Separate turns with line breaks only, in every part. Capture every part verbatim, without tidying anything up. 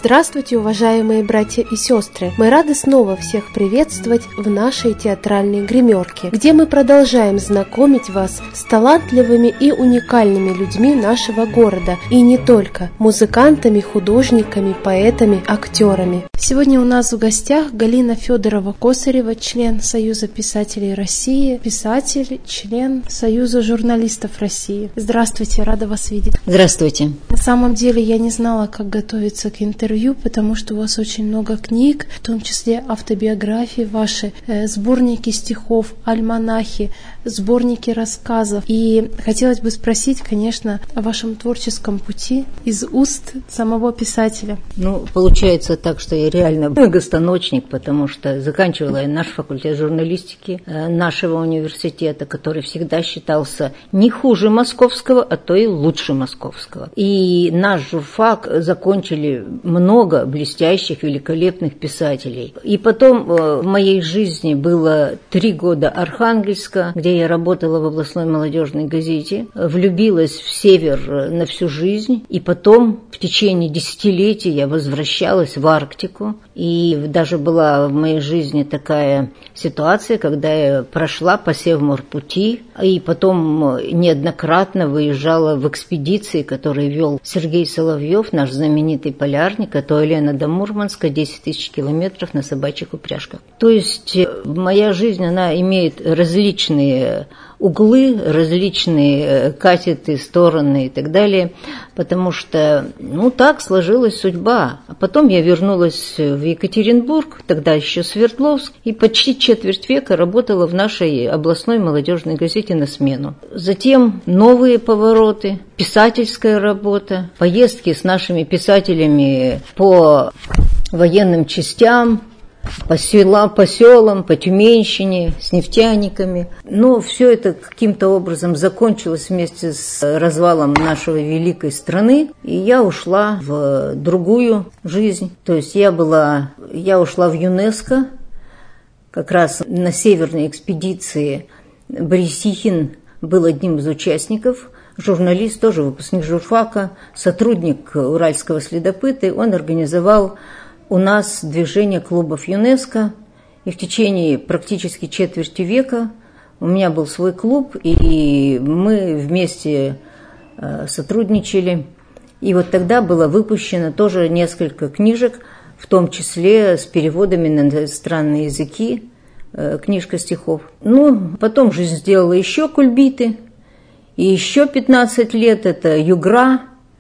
Здравствуйте, уважаемые братья и сестры! Мы рады снова всех приветствовать в нашей театральной гримерке, где мы продолжаем знакомить вас с талантливыми и уникальными людьми нашего города, и не только, музыкантами, художниками, поэтами, актерами. Сегодня у нас в гостях Галина Федорова-Косарева, член Союза писателей России, писатель, член Союза журналистов России. Здравствуйте, рада вас видеть.
Здравствуйте.
На самом деле я не знала, как готовиться к интервью, потому что у вас очень много книг, в том числе автобиографии ваши, э, сборники стихов, альманахи, сборники рассказов. И хотелось бы спросить, конечно, о вашем творческом пути из уст самого писателя.
Ну, получается так, что я реально многостаночник, потому что заканчивала я наш факультет журналистики э, нашего университета, который всегда считался не хуже московского, а то и лучше московского. И наш журфак закончили много блестящих, великолепных писателей. И потом э, в моей жизни было три года Архангельска, где я работала в областной молодежной газете, влюбилась в север на всю жизнь, и потом в течение десятилетий я возвращалась в Арктику, и даже была в моей жизни такая ситуация, когда я прошла по Севморпути, и потом неоднократно выезжала в экспедиции, которые вел Сергей Соловьев, наш знаменитый полярник, это Елена до Мурманска, десять тысяч километров на собачьих упряжках. То есть моя жизнь, она имеет различные углы, различные катеты, стороны и так далее, потому что, ну, так сложилась судьба. А потом я вернулась в Екатеринбург, тогда еще Свердловск, и почти четверть века работала в нашей областной молодежной газете на смену. Затем новые повороты, писательская работа, поездки с нашими писателями по военным частям, по селам, по селам, по Тюменщине, с нефтяниками. Но все это каким-то образом закончилось вместе с развалом нашей великой страны, и я ушла в другую жизнь. То есть я была, я ушла в ЮНЕСКО, как раз на северной экспедиции. Борис Яхин был одним из участников, журналист, тоже выпускник журфака, сотрудник Уральского следопыта, и он организовал у нас движение клубов ЮНЕСКО, и в течение практически четверти века у меня был свой клуб, и мы вместе сотрудничали. И вот тогда было выпущено тоже несколько книжек, в том числе с переводами на иностранные языки, книжка стихов. Ну, потом жизнь сделала еще кульбиты, и еще пятнадцать лет это Югра,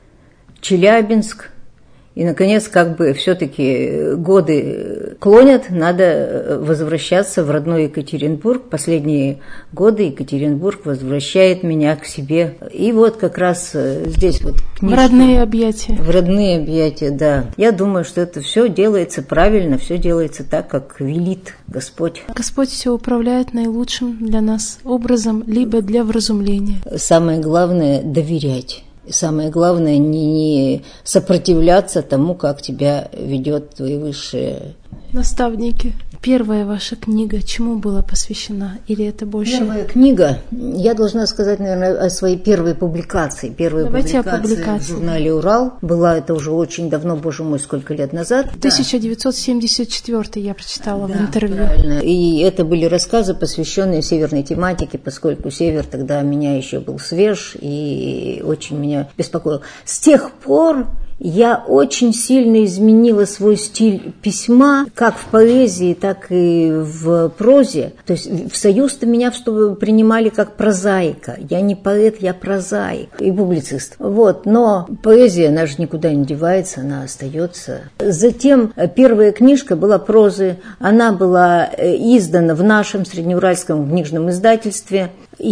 Челябинск. И, наконец, как бы все-таки годы клонят, надо возвращаться в родной Екатеринбург. Последние годы Екатеринбург возвращает меня к себе. И вот как раз здесь вот книжка.
В родные объятия.
В родные объятия, да. Я думаю, что это все делается правильно, все делается так, как велит Господь.
Господь все управляет наилучшим для нас образом, либо для вразумления.
Самое главное – доверять. Самое главное не сопротивляться тому, как тебя ведет твои высшие
наставники. Первая ваша книга чему была посвящена? Или это больше...
Первая книга, я должна сказать, наверное, о своей первой публикации. Первая
Давайте
публикация в журнале «Урал». Была это уже очень давно, боже мой, сколько лет назад.
тысяча девятьсот семьдесят четвёртый я прочитала, да, в интервью.
Правильно. И это были рассказы, посвященные северной тематике, поскольку север тогда меня еще был свеж и очень меня беспокоил. С тех пор я очень сильно изменила свой стиль письма, как в поэзии, так и в прозе. То есть в Союз-то меня принимали как прозаика. Я не поэт, я прозаик и публицист. Вот. Но поэзия, она же никуда не девается, она остается. Затем первая книжка была прозы. Она была издана в нашем среднеуральском книжном издательстве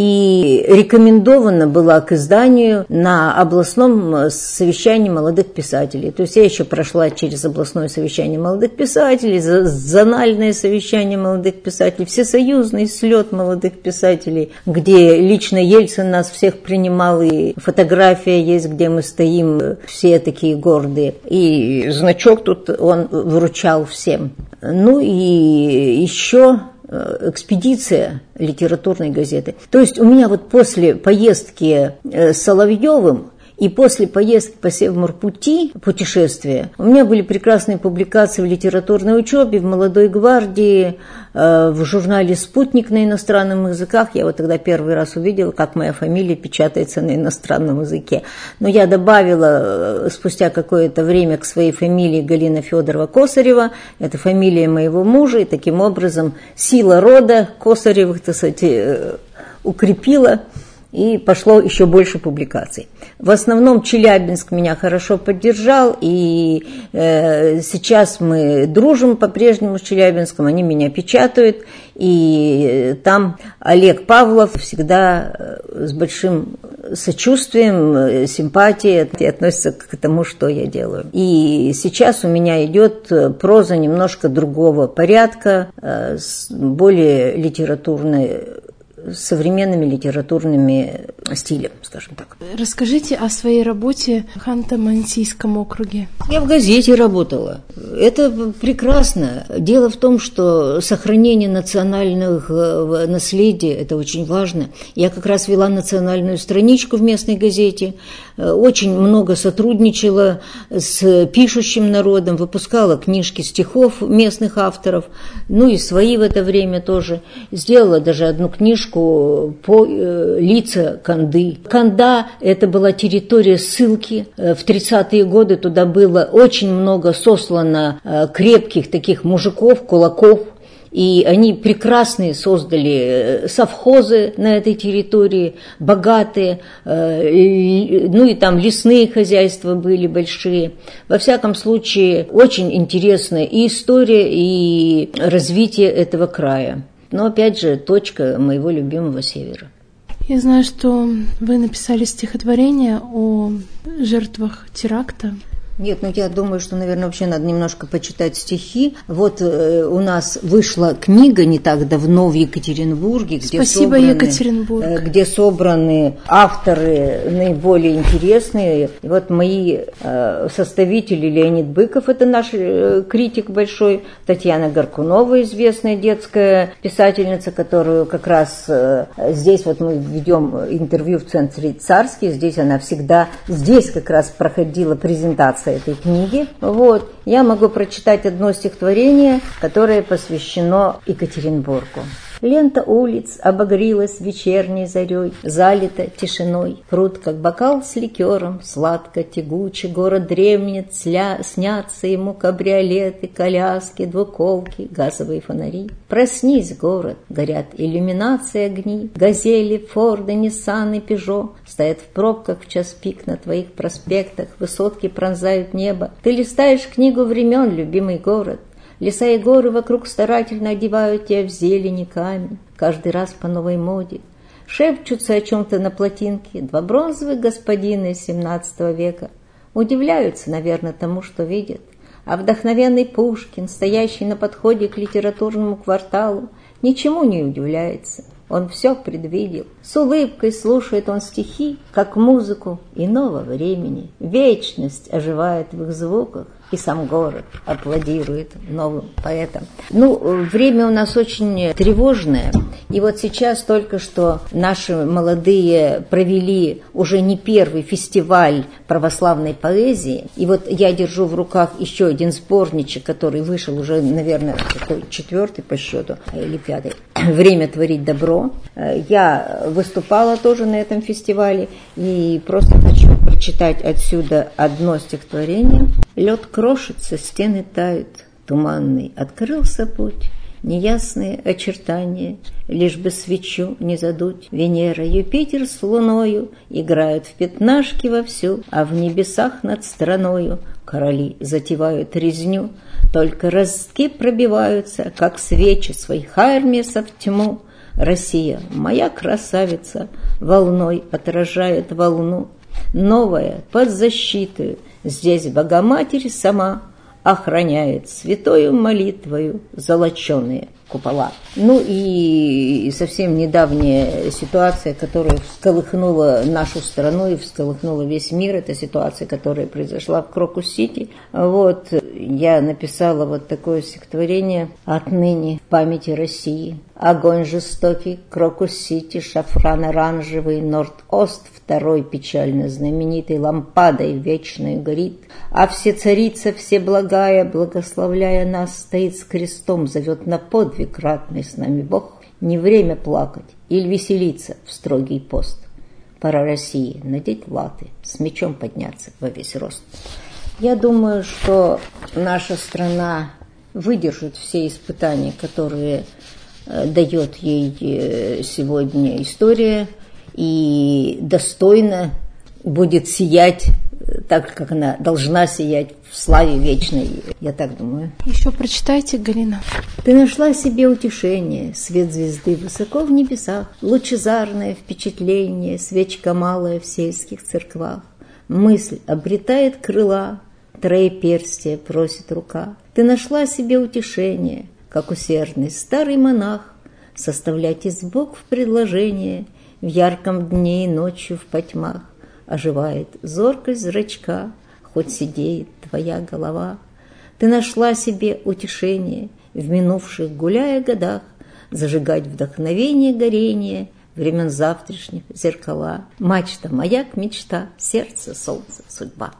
и рекомендована была к изданию на областном совещании молодых писателей. То есть я еще прошла через областное совещание молодых писателей, зональное совещание молодых писателей, всесоюзный слет молодых писателей, где лично Ельцин нас всех принимал, и фотография есть, где мы стоим все такие гордые. И значок тут он вручал всем. Ну и еще экспедиция литературной газеты. То есть у меня вот после поездки с Соловьевым И после поездки по Севморпути, путешествия, у меня были прекрасные публикации в литературной учебе, в «Молодой гвардии», в журнале «Спутник» на иностранных языках. Я вот тогда первый раз увидела, как моя фамилия печатается на иностранном языке. Но я добавила спустя какое-то время к своей фамилии Галина Федорова Косарева. Это фамилия моего мужа, и таким образом сила рода Косаревых, так сказать, укрепила. И пошло еще больше публикаций. В основном Челябинск меня хорошо поддержал, и э, сейчас мы дружим по-прежнему с Челябинском, они меня печатают, и там Олег Павлов всегда с большим сочувствием, симпатией относится к тому, что я делаю. И сейчас у меня идет проза немножко другого порядка, э, более литературной, современными литературными стилями, скажем так.
Расскажите о своей работе в Ханты-Мансийском округе.
Я в газете работала. Это прекрасно. Дело в том, что сохранение национального наследия – это очень важно. Я как раз вела национальную страничку в местной газете, очень много сотрудничала с пишущим народом, выпускала книжки стихов местных авторов, ну и свои в это время тоже. Сделала даже одну книжку по э, лица Канды. Канда – это была территория ссылки. В тридцатые годы туда было очень много сослано э, крепких таких мужиков, кулаков. И они прекрасные создали совхозы на этой территории, богатые, э, ну и там лесные хозяйства были большие. Во всяком случае, очень интересная и история, и развитие этого края. Но, опять же, точка моего любимого севера.
Я знаю, что вы написали стихотворение о жертвах теракта.
Нет, ну я думаю, что, наверное, вообще надо немножко почитать стихи. Вот э, у нас вышла книга не так давно в Екатеринбурге, где,
Спасибо,
собраны,
Екатеринбург.
э, где собраны авторы наиболее интересные. И вот мои э, составители: Леонид Быков, это наш э, критик большой, Татьяна Горкунова, известная детская писательница, которую как раз э, здесь вот мы ведем интервью в центре Царский, здесь она всегда, здесь как раз проходила презентация этой книги. Вот. Я могу прочитать одно стихотворение, которое посвящено Екатеринбургу. Лента улиц обогрелась вечерней зарей, залита тишиной. Пруд, как бокал с ликером, сладко, тягуче, город дремнет, сля... снятся ему кабриолеты, коляски, двуколки, газовые фонари. Проснись, город, горят иллюминации огни, газели, форды, ниссаны, пежо стоят в пробках в час пик на твоих проспектах, высотки пронзают небо. Ты листаешь книгу времен, любимый город. Леса и горы вокруг старательно одевают тебя в зелень и камень, каждый раз по новой моде. Шепчутся о чем-то на плотинке два бронзовых господина из семнадцатого века. Удивляются, наверное, тому, что видят. А вдохновенный Пушкин, стоящий на подходе к литературному кварталу, ничему не удивляется. Он все предвидел. С улыбкой слушает он стихи, как музыку иного времени. Вечность оживает в их звуках, и сам город аплодирует новым поэтам. Ну, время у нас очень тревожное. И вот сейчас только что наши молодые провели уже не первый фестиваль православной поэзии. И вот я держу в руках еще один сборничек, который вышел уже, наверное, такой четвертый по счету, или пятый. «Время творить добро». Я выступала тоже на этом фестивале, и просто хочу прочитать отсюда одно стихотворение. Лед крошится, стены тают, туманный открылся путь, неясные очертания, лишь бы свечу не задуть. Венера, Юпитер с луною играют в пятнашки вовсю, а в небесах над страною короли затевают резню. Только ростки пробиваются, как свечи своих армиесов в тьму. Россия, моя красавица, волной отражает волну. Новая под защитой, здесь Богоматерь сама охраняет святою молитвою золоченые купола. Ну и совсем недавняя ситуация, которая всколыхнула нашу страну и всколыхнула весь мир, это ситуация, которая произошла в Крокус-Сити. Вот, я написала вот такое стихотворение «Отныне в памяти России. Огонь жестокий, Крокус-Сити, шафран оранжевый, Норд-Ост второй печально знаменитый, лампадой вечной горит, а все царица, все благая, благословляя нас, стоит с крестом, зовет на подвиг ратный с нами Бог. Не время плакать или веселиться в строгий пост. Пора России надеть латы, с мечом подняться во весь рост. Я думаю, что наша страна выдержит все испытания, которые дает ей сегодня история, и достойно будет сиять так, как она должна сиять в славе вечной. Я так думаю.
Еще прочитайте, Галина.
Ты нашла себе утешение, свет звезды высоко в небесах, лучезарное впечатление, свечка малая в сельских церквах. Мысль обретает крыла, троеперстие просит рука. Ты нашла себе утешение, как усердный старый монах, составлять из букв предложение в ярком дне и ночью в потьмах. Оживает зоркость зрачка, хоть сидеет твоя голова. Ты нашла себе утешение в минувших, гуляя годах, зажигать вдохновение горение времен завтрашних зеркала. Мачта, маяк, мечта, сердце, солнце, судьба.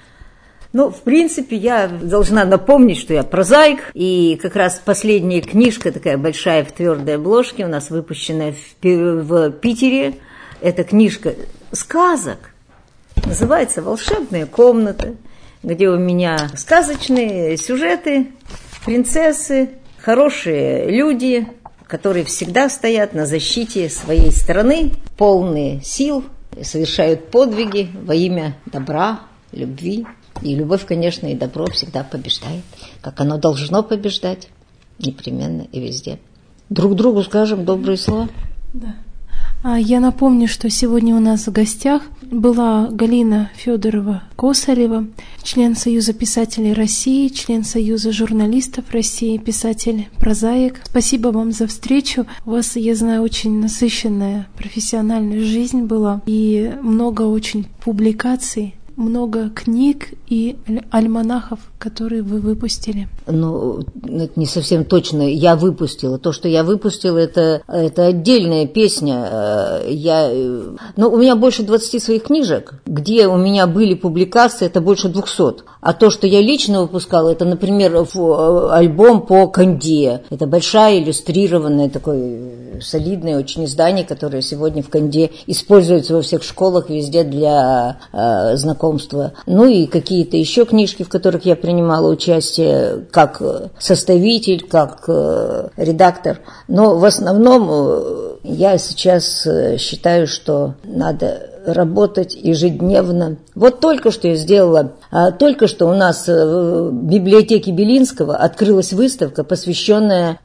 Ну, в принципе, я должна напомнить, что я прозаик, и как раз последняя книжка, такая большая в твердой обложке, у нас выпущенная в, в Питере, это книжка сказок, называется «Волшебная комната», где у меня сказочные сюжеты, принцессы, хорошие люди, которые всегда стоят на защите своей страны, полные сил, совершают подвиги во имя добра, любви. И любовь, конечно, и добро всегда побеждает, как оно должно побеждать, непременно и везде. Друг другу скажем добрые слова.
Да. А я напомню, что сегодня у нас в гостях была Галина Федорова-Косарева, член Союза писателей России, член Союза журналистов России, писатель, прозаик. Спасибо вам за встречу. У вас, я знаю, очень насыщенная профессиональная жизнь была и много очень публикаций, много книг и альманахов, которые вы выпустили.
Ну, это не совсем точно. Я выпустила. То, что я выпустила, это, это отдельная песня. Я, ну, у меня больше двадцати своих книжек, где у меня были публикации, это больше двухсот. А то, что я лично выпускала, это, например, альбом по Канде. Это большая иллюстрированная, такое солидное очень издание, которое сегодня в Канде используется во всех школах везде для э, знакомства. Ну и какие-то еще книжки, в которых я принимала участие как составитель, как э, редактор. Но в основном э, я сейчас э, считаю, что надо работать ежедневно. Вот только что я сделала, только что у нас в библиотеке Белинского открылась выставка, посвященная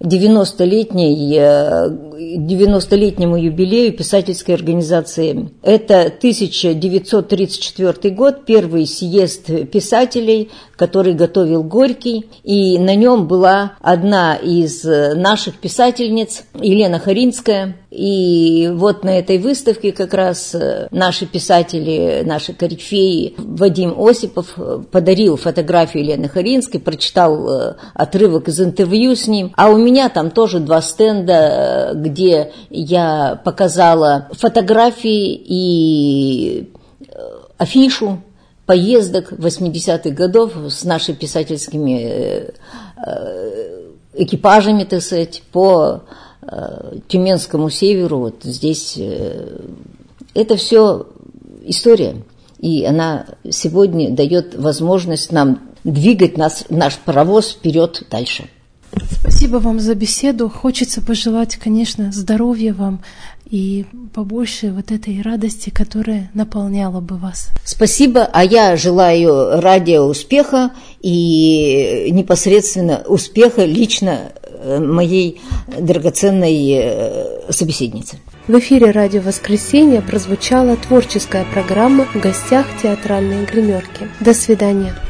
девяностолетнему юбилею писательской организации. Это тысяча девятьсот тридцать четвёртый год, первый съезд писателей, который готовил Горький, и на нем была одна из наших писательниц, Елена Харинская. И вот на этой выставке как раз наши писатели, наши корифеи, Вадим Осипов подарил фотографию Елены Харинской, прочитал отрывок из интервью с ним. А у меня там тоже два стенда, где я показала фотографии и афишу поездок восьмидесятых годов с нашими писательскими экипажами, так сказать, по Тюменскому северу. Вот здесь это все история, и она сегодня дает возможность нам двигать нас, наш паровоз вперед дальше.
Спасибо вам за беседу. Хочется пожелать, конечно, здоровья вам и побольше вот этой радости, которая наполняла бы вас.
Спасибо, а я желаю радио успеха и непосредственно успеха лично моей драгоценной собеседницы.
В эфире «Радио Воскресенье» прозвучала творческая программа «В гостях театральной гримерки». До свидания.